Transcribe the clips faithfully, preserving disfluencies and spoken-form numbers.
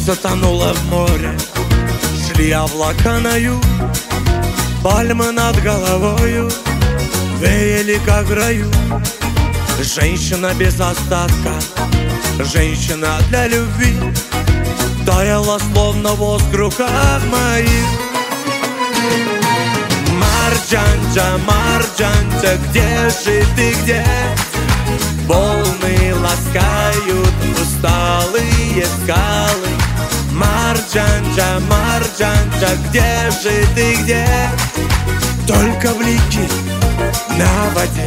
Солнце тонуло в море, шли облака на юг, пальмы над головою веяли, как в раю. Женщина без остатка, женщина для любви, таяла, словно воск в руках моих. Марджанджа, Марджанджа, где же ты, где? Волны ласкают усталые скалы. Марджанджа, Марджанджа, где же ты, где? Только блики на воде.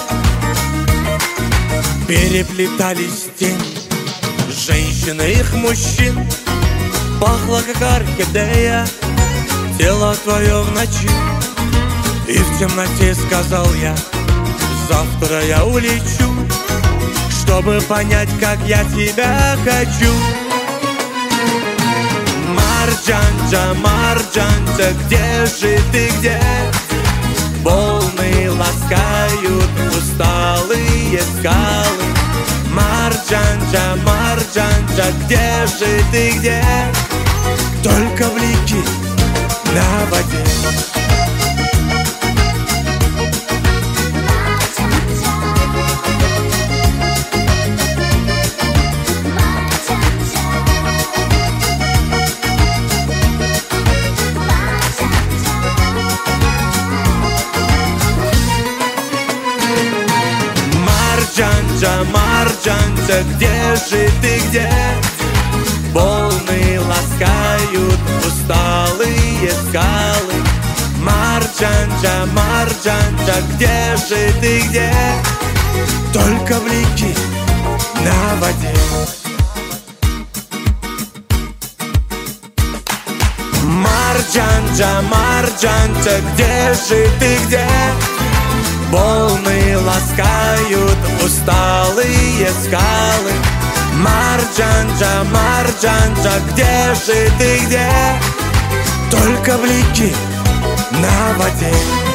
Переплетались тени женщин и их мужчин. Пахло, как орхидея, тело твое в ночи. И в темноте сказал я: завтра я улечу, чтобы понять, как я тебя хочу. Марджанджа, Марджанджа, где же ты, где? Волны ласкают усталые скалы. Марджанджа, Марджанджа, где же ты, где? Только блики на воде. Марджанджа, Марджанджа, где же ты, где? Волны ласкают усталые скалы. Марджанджа, Марджанджа, где же ты, где? Только блики на воде. Марджанджа, Марджанджа, где же ты, где? Волны ласкают усталые скалы. Марджанджа, Марджанджа, где же ты, где? Только блики на воде.